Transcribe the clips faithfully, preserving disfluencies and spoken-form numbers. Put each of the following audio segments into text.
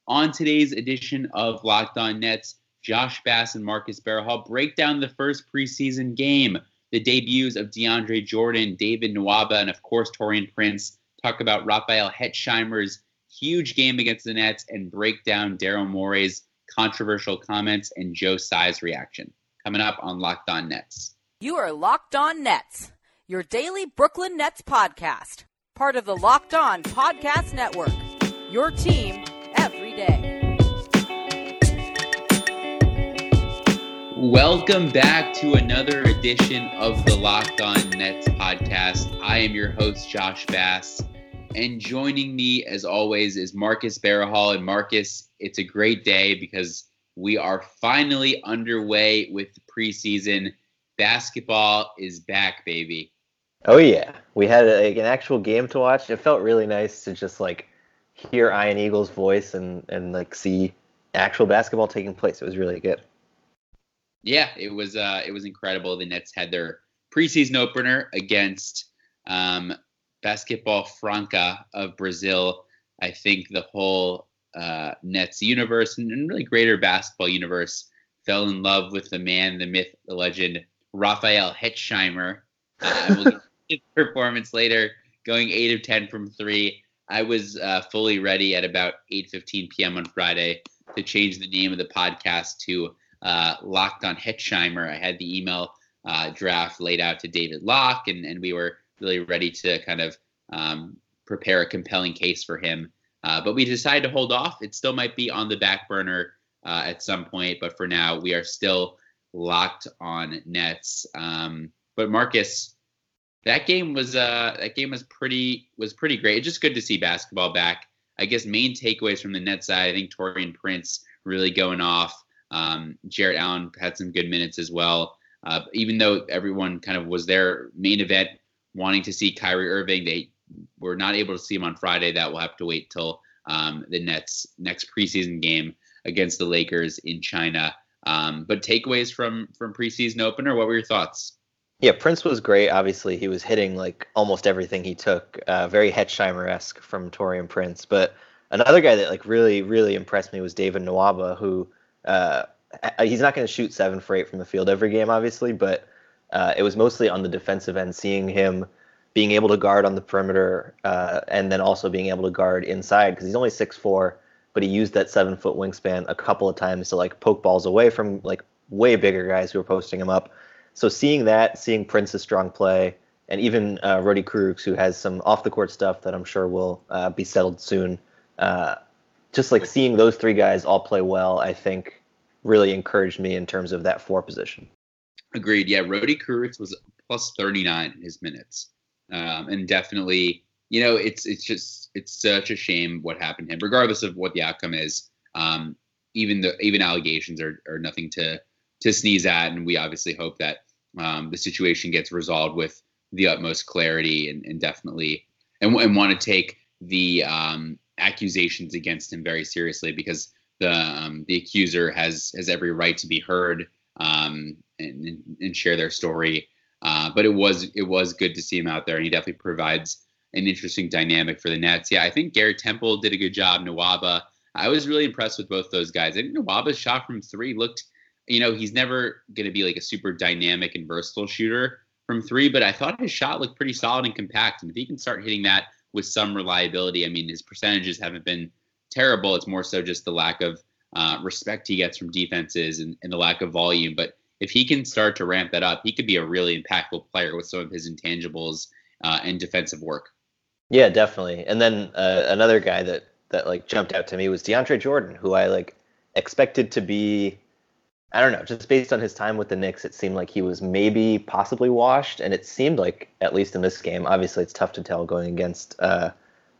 On today's edition of Locked On Nets, Josh Bass and Marcus Berryhill break down the first preseason game, the debuts of DeAndre Jordan, David Nwaba, and of course Taurean Prince. Talk about Raphael Hetzheimer's huge game against the Nets and break down Daryl Morey's controversial comments and Joe Tsai's reaction. Coming up on Locked On Nets. You are Locked On Nets, your daily Brooklyn Nets podcast. Part of the Locked On Podcast Network. Your team every day. Welcome back to another edition of the Locked On Nets podcast. I am your host, Josh Bass. And joining me, as always, is Marcus Berryhill. And Marcus, it's a great day because we are finally underway with the preseason. Basketball is back, baby. Oh, yeah. We had a, like, an actual game to watch. It felt really nice to just, like, hear Ian Eagle's voice and, and like, see actual basketball taking place. It was really good. Yeah, it was uh, it was incredible. The Nets had their preseason opener against um, Basketball Franca of Brazil. I think the whole uh, Nets universe and, and really greater basketball universe fell in love with the man, the myth, the legend, Raphael Hetzheimer. Uh, we'll get his performance later, going eight of ten from three. I was uh, fully ready at about eight fifteen p.m. on Friday to change the name of the podcast to uh, Locked on Hetzheimer. I had the email uh, draft laid out to David Locke, and, and we were really ready to kind of um, prepare a compelling case for him. Uh, but we decided to hold off. It still might be on the back burner uh, at some point, but for now, we are still Locked on Nets. Um, but Marcus, that game was uh, that game was pretty was pretty great. It's just good to see basketball back. I guess main takeaways from the Nets side, I think Taurean Prince really going off. Um, Jarrett Allen had some good minutes as well. Uh, even though everyone kind of was their main event wanting to see Kyrie Irving, they were not able to see him on Friday. That will have to wait till um, the Nets' next preseason game against the Lakers in China. Um, but takeaways from from preseason opener, what were your thoughts? Yeah, Prince was great. Obviously, he was hitting like almost everything he took. Uh, very Hetzheimer-esque from Taurean Prince. But another guy that like really, really impressed me was David Nwaba, who uh, he's not going to shoot seven for eight from the field every game, obviously, but uh, it was mostly on the defensive end, seeing him being able to guard on the perimeter uh, and then also being able to guard inside because he's only six foot four, but he used that seven-foot wingspan a couple of times to like poke balls away from like way bigger guys who were posting him up. So seeing that, seeing Prince's strong play, and even uh, Rodi Kurucs, who has some off-the-court stuff that I'm sure will uh, be settled soon, uh, just like seeing those three guys all play well, I think really encouraged me in terms of that four position. Agreed. Yeah, Rodi Kurucs was plus thirty-nine in his minutes. Um, and definitely, you know, it's it's just it's such a shame what happened to him, regardless of what the outcome is. Um, even the even allegations are, are nothing to to sneeze at, and we obviously hope that um, the situation gets resolved with the utmost clarity and, and definitely and, and want to take the um, accusations against him very seriously because the um, the accuser has has every right to be heard um, and, and share their story. Uh, but it was it was good to see him out there, and he definitely provides an interesting dynamic for the Nets. Yeah, I think Garrett Temple did a good job. Nwaba, I was really impressed with both those guys. I think Nwaba's shot from three looked, you know, he's never going to be like a super dynamic and versatile shooter from three, but I thought his shot looked pretty solid and compact. And if he can start hitting that with some reliability, I mean, his percentages haven't been terrible. It's more so just the lack of uh, respect he gets from defenses and, and the lack of volume. But if he can start to ramp that up, he could be a really impactful player with some of his intangibles uh, and defensive work. Yeah, definitely. And then uh, another guy that, that like jumped out to me was DeAndre Jordan, who I like expected to be, I don't know, just based on his time with the Knicks, it seemed like he was maybe possibly washed. And it seemed like, at least in this game, obviously it's tough to tell going against uh,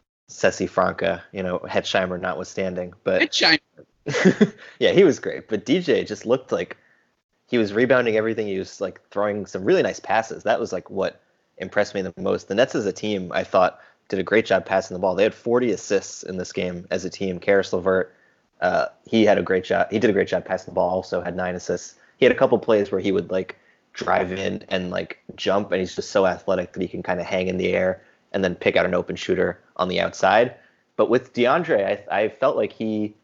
Ceci Franca, you know, Hetzheimer notwithstanding. But Hetzheimer. Yeah, he was great. But D J just looked like he was rebounding everything. He was like throwing some really nice passes. That was like what impressed me the most. The Nets as a team, I thought, did a great job passing the ball. They had forty assists in this game as a team. Karis LeVert, uh, he had a great job. He did a great job passing the ball. Also had nine assists. He had a couple plays where he would like drive in and like jump, and he's just so athletic that he can kind of hang in the air and then pick out an open shooter on the outside. But with DeAndre, I, I felt like he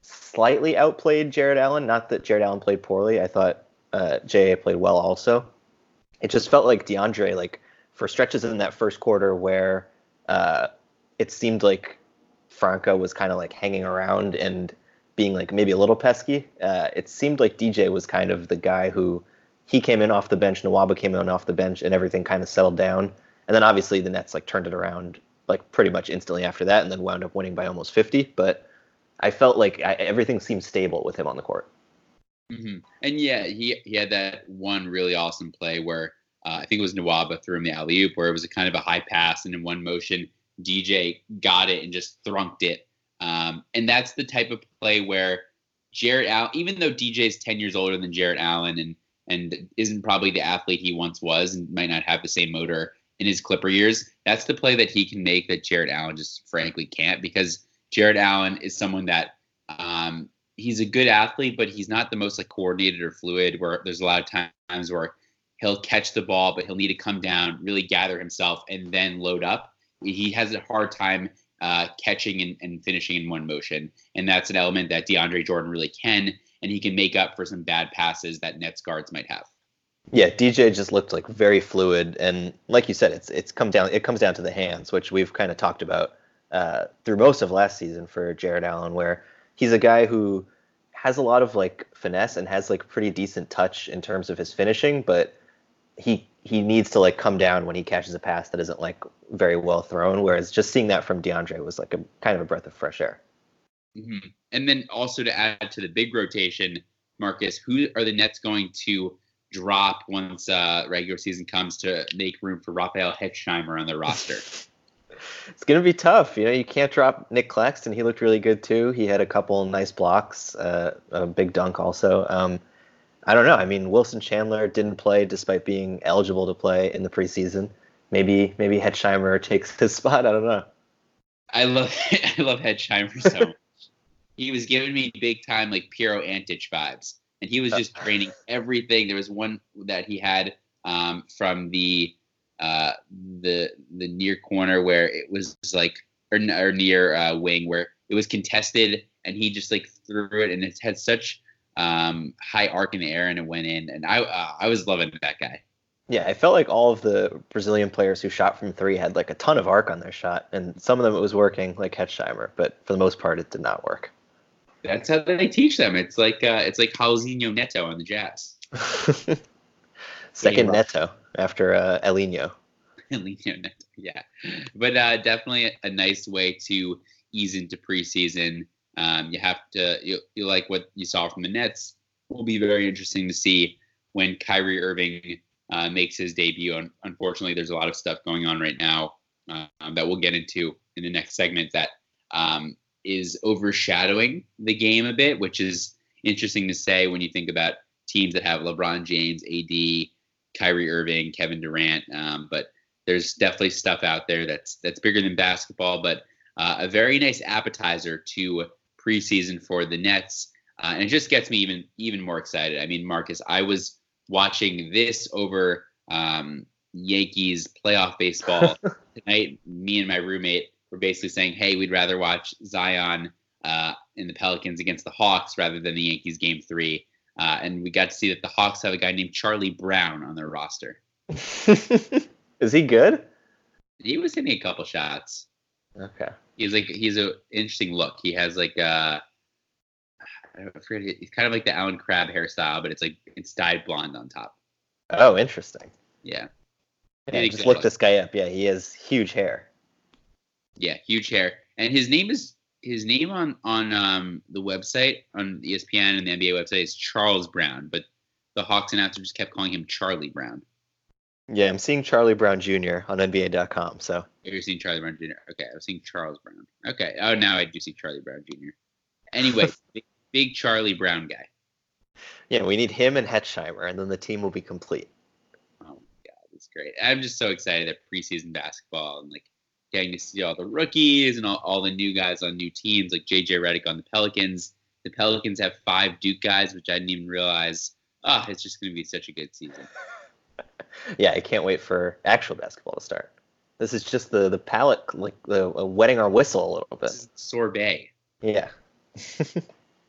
slightly outplayed Jared Allen. Not that Jared Allen played poorly. I thought uh, J A played well also. It just felt like DeAndre, like for stretches in that first quarter where uh, it seemed like Franca was kind of like hanging around and being like maybe a little pesky. Uh, it seemed like D J was kind of the guy who he came in off the bench, Nwaba came in off the bench, and everything kind of settled down. And then obviously the Nets like turned it around like pretty much instantly after that, and then wound up winning by almost fifty. But I felt like I, everything seemed stable with him on the court. Mm-hmm. And yeah, he he had that one really awesome play where uh, I think it was Nwaba threw him the alley-oop, where it was a kind of a high pass, and in one motion, D J got it and just thrunked it. Um, and that's the type of play where Jarrett Allen, even though D J's ten years older than Jarrett Allen and and isn't probably the athlete he once was and might not have the same motor in his Clipper years, that's the play that he can make that Jarrett Allen just frankly can't, because Jarrett Allen is someone that um, he's a good athlete, but he's not the most like coordinated or fluid, where there's a lot of times where he'll catch the ball, but he'll need to come down, really gather himself, and then load up. He has a hard time uh, catching and, and finishing in one motion. And that's an element that DeAndre Jordan really can, and he can make up for some bad passes that Nets guards might have. Yeah, D J just looked like very fluid, and like you said, it's it's come down it comes down to the hands, which we've kind of talked about uh, through most of last season for Jarrett Allen, where he's a guy who has a lot of like finesse and has like pretty decent touch in terms of his finishing, but he he needs to like come down when he catches a pass that isn't like very well thrown. Whereas just seeing that from DeAndre was like a kind of a breath of fresh air. Mm-hmm. And then also to add to the big rotation, Marcus, who are the Nets going to drop once uh, regular season comes to make room for Raphael Hetzheimer on their roster? It's going to be tough. You know, you can't drop Nick Claxton. He looked really good too. He had a couple nice blocks, uh, a big dunk also. Um, I don't know. I mean, Wilson Chandler didn't play despite being eligible to play in the preseason. Maybe maybe Hetzheimer takes his spot. I don't know. I love I love Hetzheimer so much. He was giving me big time like Piero Antich vibes, and he was just training everything. There was one that he had um, from the uh, the the near corner where it was like or, or near uh, wing where it was contested, and he just like threw it, and it had such um, high arc in the air, and it went in. And I uh, I was loving that guy. Yeah, I felt like all of the Brazilian players who shot from three had like a ton of arc on their shot, and some of them it was working, like Hetzheimer, but for the most part it did not work. That's how they teach them. It's like uh, it's like Jairzinho Neto on the Jazz. Second Neto after uh, Elinho. Elinho Neto, yeah. But uh, definitely a, a nice way to ease into preseason. Um, you have to you, you like what you saw from the Nets. It will be very interesting to see when Kyrie Irving uh, makes his debut. Un- unfortunately, there's a lot of stuff going on right now uh, that we'll get into in the next segment that um, is overshadowing the game a bit, which is interesting to say when you think about teams that have LeBron James, A D, Kyrie Irving, Kevin Durant. Um, but there's definitely stuff out there that's that's bigger than basketball, but uh, a very nice appetizer to preseason for the Nets. Uh, and it just gets me even even more excited. I mean, Marcus, I was watching this over um, Yankees playoff baseball tonight. Me and my roommate were basically saying, hey, we'd rather watch Zion uh, and the Pelicans against the Hawks rather than the Yankees game three. Uh, and we got to see that the Hawks have a guy named Charlie Brown on their roster. Is he good? He was hitting a couple shots. Okay. He's like he's a interesting look. He has like uh I forget, he's kind of like the Alan Crabb hairstyle, but it's like it's dyed blonde on top. Oh, interesting. Yeah. Yeah, I just looked this guy up. Yeah, he has huge hair. Yeah, huge hair. And his name is his name on on um the website on E S P N and the N B A website is Charles Brown, but the Hawks announcer just kept calling him Charlie Brown. Yeah, I'm seeing Charlie Brown Junior on N B A dot com. So you're seeing Charlie Brown Junior Okay, I was seeing Charles Brown. Okay, oh now I do see Charlie Brown Junior Anyway, big, big Charlie Brown guy. Yeah, we need him and Hetzheimer, and then the team will be complete. Oh my God, that's great! I'm just so excited at preseason basketball and like getting to see all the rookies and all, all the new guys on new teams, like J J Redick on the Pelicans. The Pelicans have five Duke guys, which I didn't even realize. Oh, it's just going to be such a good season. Yeah, I can't wait for actual basketball to start. This is just the the palate, like the uh, wetting our whistle a little bit. Sorbet. Yeah.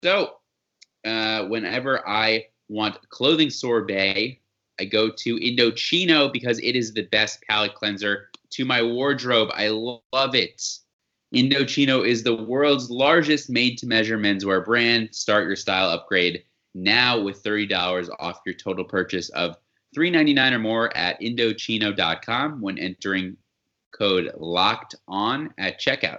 So uh, whenever I want clothing sorbet, I go to Indochino because it is the best palate cleanser to my wardrobe. I lo- love it. Indochino is the world's largest made-to-measure menswear brand. Start your style upgrade now with thirty dollars off your total purchase of three ninety-nine or more at Indochino dot com when entering code LOCKED ON at checkout.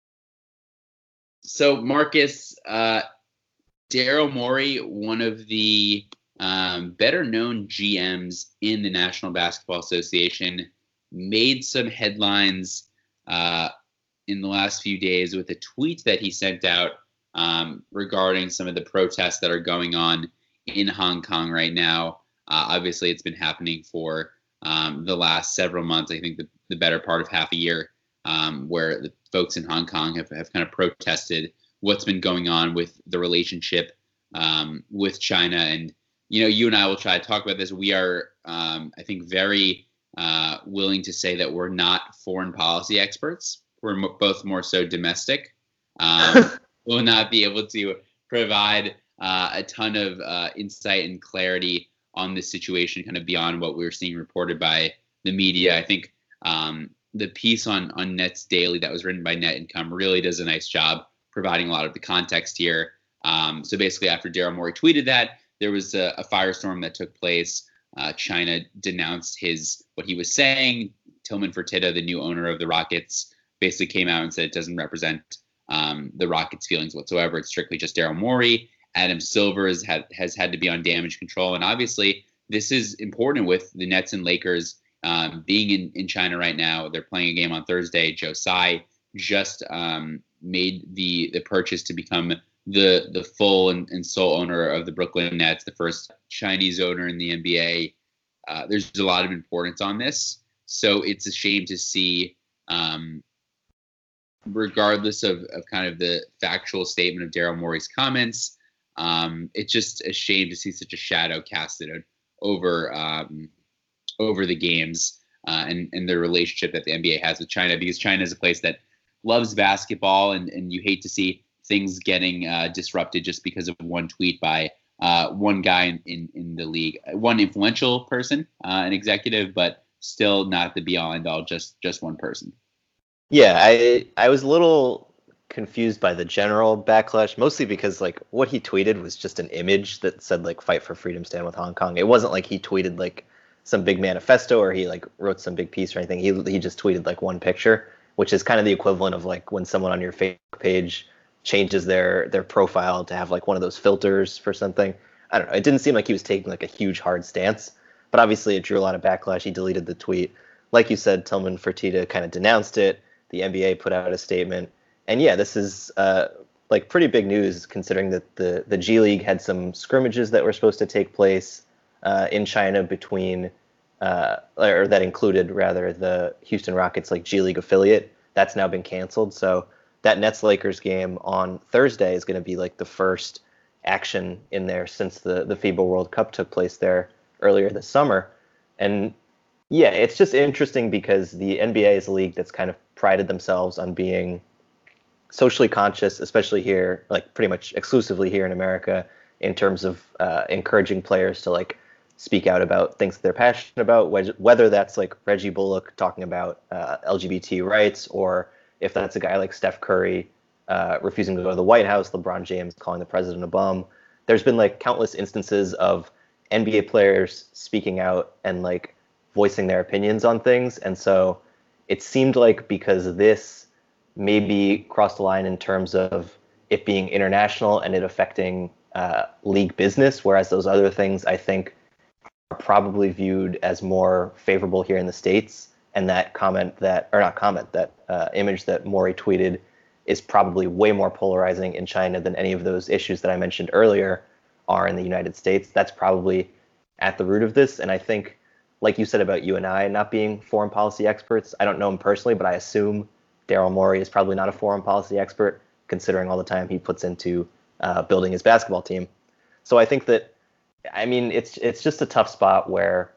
So, Marcus, uh, Daryl Morey, one of the um, better-known G Ms in the National Basketball Association, made some headlines uh, in the last few days with a tweet that he sent out um, regarding some of the protests that are going on in Hong Kong right now. Uh, obviously, it's been happening for um, the last several months, I think the, the better part of half a year, um, where the folks in Hong Kong have, have kind of protested what's been going on with the relationship um, with China. And, you know, you and I will try to talk about this. We are, um, I think, very uh, willing to say that we're not foreign policy experts. We're mo- both more so domestic. Um, we'll not be able to provide uh, a ton of uh, insight and clarity on this situation, kind of beyond what we're seeing reported by the media. I think um, the piece on, on Nets Daily that was written by Net Income really does a nice job providing a lot of the context here. Um, so basically, after Daryl Morey tweeted that, there was a, a firestorm that took place. Uh, China denounced his what he was saying. Tillman Fertitta, the new owner of the Rockets, basically came out and said it doesn't represent um, the Rockets' feelings whatsoever. It's strictly just Daryl Morey. Adam Silver has had, has had to be on damage control. And obviously, this is important with the Nets and Lakers um, being in, in China right now. They're playing a game on Thursday. Joe Tsai just um, made the the purchase to become the the full and, and sole owner of the Brooklyn Nets, the first Chinese owner in the N B A. Uh, there's a lot of importance on this. So it's a shame to see, um, regardless of, of kind of the factual statement of Daryl Morey's comments, um, it's just a shame to see such a shadow casted over um, over the games uh, and, and the relationship that the N B A has with China, because China is a place that loves basketball, and, and you hate to see things getting uh, disrupted just because of one tweet by uh, one guy in, in, in the league, one influential person, uh, an executive, but still not the be-all end-all, just just one person. Yeah, I I was a little confused by the general backlash, mostly because like what he tweeted was just an image that said like "Fight for Freedom, Stand with Hong Kong." It wasn't like he tweeted like some big manifesto or he like wrote some big piece or anything. He he just tweeted like one picture, which is kind of the equivalent of like when someone on your Facebook page changes their their profile to have like one of those filters for something. I don't know. It didn't seem like he was taking like a huge hard stance, but obviously it drew a lot of backlash. He deleted the tweet. Like you said, Tillman Fertitta kind of denounced it. The N B A put out a statement. And yeah, this is uh, like pretty big news considering that the, the G League had some scrimmages that were supposed to take place uh, in China between, uh, or that included rather the Houston Rockets like G League affiliate. That's now been canceled. So that Nets Lakers game on Thursday is going to be like the first action in there since the, the FIBA World Cup took place there earlier this summer. And yeah, it's just interesting because the N B A is a league that's kind of prided themselves on being socially conscious, especially here, like pretty much exclusively here in America, in terms of uh, encouraging players to like speak out about things that they're passionate about, whether that's like Reggie Bullock talking about uh, L G B T rights, or if that's a guy like Steph Curry uh, refusing to go to the White House, LeBron James calling the president a bum. There's been like countless instances of N B A players speaking out and like voicing their opinions on things. And so it seemed like because this maybe crossed the line in terms of it being international and it affecting uh, league business, whereas those other things I think are probably viewed as more favorable here in the States. And that comment that, or not comment, that uh, image that Morey tweeted is probably way more polarizing in China than any of those issues that I mentioned earlier are in the United States. That's probably at the root of this. And I think, like you said about you and I not being foreign policy experts, I don't know him personally, but I assume Daryl Morey is probably not a foreign policy expert, considering all the time he puts into uh, building his basketball team. So I think that, I mean, it's it's just a tough spot where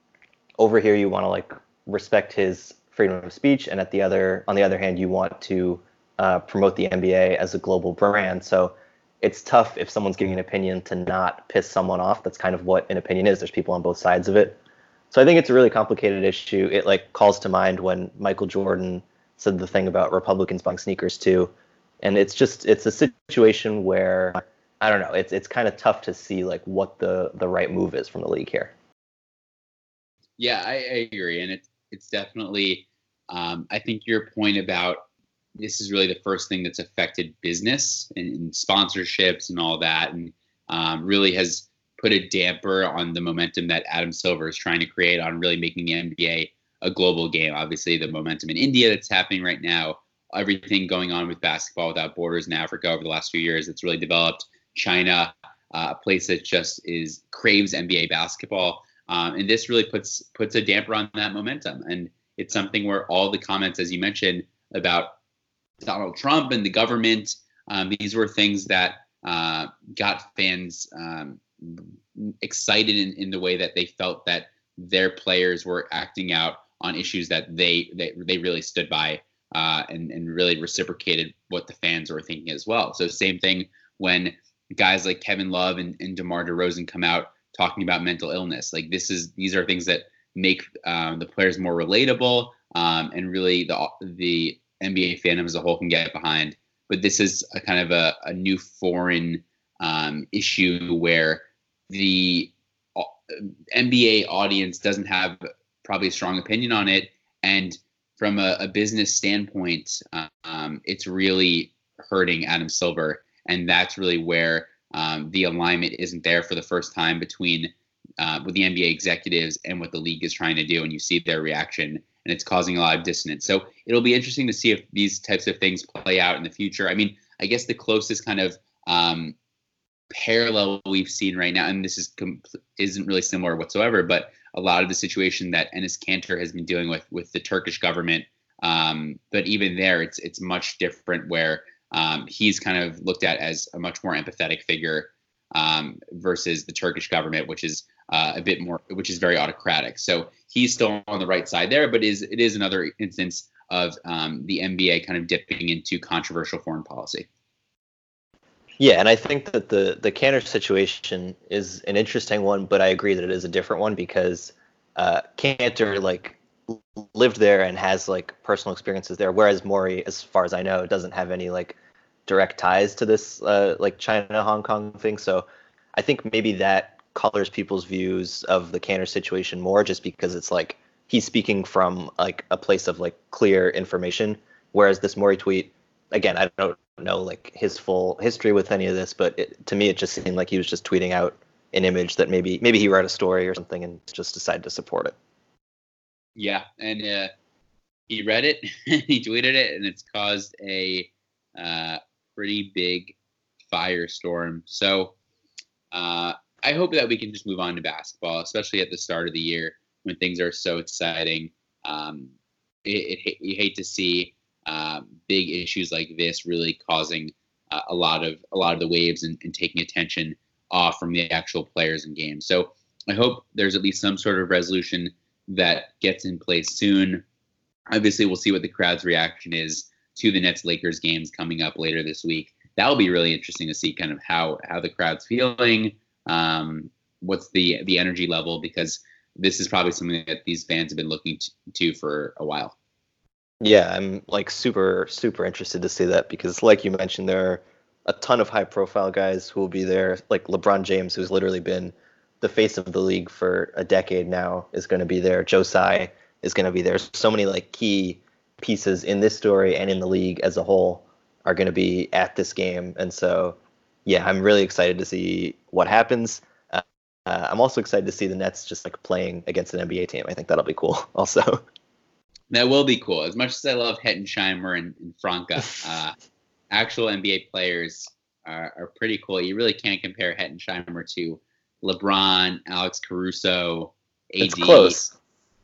over here you want to like respect his freedom of speech, and at the other, on the other hand, you want to uh, promote the N B A as a global brand. So it's tough if someone's giving an opinion to not piss someone off. That's kind of what an opinion is. There's people on both sides of it. So I think it's a really complicated issue. It like calls to mind when Michael Jordan said the thing about Republicans buying sneakers too. And it's just, it's a situation where, I don't know, it's it's kind of tough to see like what the, the right move is from the league here. Yeah, I, I agree. And it's, it's definitely, um, I think your point about this is really the first thing that's affected business and, and sponsorships and all that, and um, really has put a damper on the momentum that Adam Silver is trying to create on really making the N B A a global game. Obviously, the momentum in India that's happening right now, everything going on with Basketball Without Borders in Africa over the last few years, it's really developed. China, uh, a place that just is craves N B A basketball, um, and this really puts puts a damper on that momentum. And it's something where all the comments, as you mentioned, about Donald Trump and the government, um, these were things that uh, got fans um, excited in, in the way that they felt that their players were acting out on issues that they they, they really stood by uh, and, and really reciprocated what the fans were thinking as well. So same thing when guys like Kevin Love and, and DeMar DeRozan come out talking about mental illness. Like this is these are things that make um, the players more relatable um, and really the the N B A fandom as a whole can get behind. But this is a kind of a, a new foreign um, issue where the N B A audience doesn't have probably a strong opinion on it. And from a, a business standpoint, um, it's really hurting Adam Silver. And that's really where um, the alignment isn't there for the first time between uh, with the N B A executives and what the league is trying to do. And you see their reaction, and it's causing a lot of dissonance. So it'll be interesting to see if these types of things play out in the future. I mean, I guess the closest kind of um, parallel we've seen right now, and this is com- isn't really similar whatsoever, but a lot of the situation that Enes Kanter has been dealing with with the Turkish government. Um, but even there, it's it's much different where um, he's kind of looked at as a much more empathetic figure um, versus the Turkish government, which is uh, a bit more, which is very autocratic. So he's still on the right side there, but is it is another instance of um, the N B A kind of dipping into controversial foreign policy. Yeah, and I think that the the Kanter situation is an interesting one, but I agree that it is a different one because uh, Kanter like lived there and has like personal experiences there, whereas Morey, as far as I know, doesn't have any like direct ties to this uh, like China Hong Kong thing. So I think maybe that colors people's views of the Kanter situation more, just because it's like he's speaking from like a place of like clear information, whereas this Morey tweet, again, I don't know like his full history with any of this, but it, to me it just seemed like he was just tweeting out an image that maybe maybe he read a story or something and just decided to support it. Yeah, and uh, he read it, he tweeted it, and it's caused a uh, pretty big firestorm. So uh, I hope that we can just move on to basketball, especially at the start of the year when things are so exciting. Um, it, it, you hate to see um, big issues like this really causing uh, a lot of a lot of the waves and, and taking attention off from the actual players and games. So I hope there's at least some sort of resolution that gets in place soon. Obviously, we'll see what the crowd's reaction is to the Nets-Lakers games coming up later this week. That will be really interesting to see kind of how how the crowd's feeling, um, what's the the energy level, because this is probably something that these fans have been looking to, to for a while. Yeah, I'm like super, super interested to see that because like you mentioned, there are a ton of high profile guys who will be there. Like LeBron James, who's literally been the face of the league for a decade now, is going to be there. Joe Tsai is going to be there. So many like key pieces in this story and in the league as a whole are going to be at this game. And so, yeah, I'm really excited to see what happens. Uh, uh, I'm also excited to see the Nets just like playing against an N B A team. I think that'll be cool also. That will be cool. As much as I love Hettensheimer and, and Franca, uh, actual N B A players are, are pretty cool. You really can't compare Hettensheimer to LeBron, Alex Caruso, A D. It's close.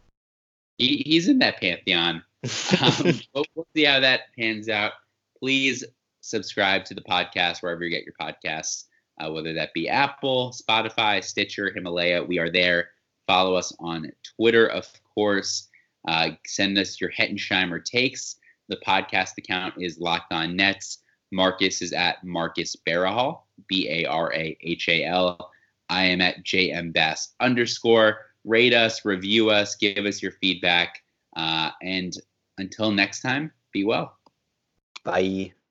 He, he's in that pantheon. Um, but we'll see how that pans out. Please subscribe to the podcast wherever you get your podcasts, uh, whether that be Apple, Spotify, Stitcher, Himalaya. We are there. Follow us on Twitter, of course. Uh, send us your Hettensheimer takes. The podcast account is Locked On Nets. Marcus is at Marcus Barahal, B A R A H A L. I am at J M Bass underscore. Rate us, review us, give us your feedback. Uh, and until next time, be well. Bye.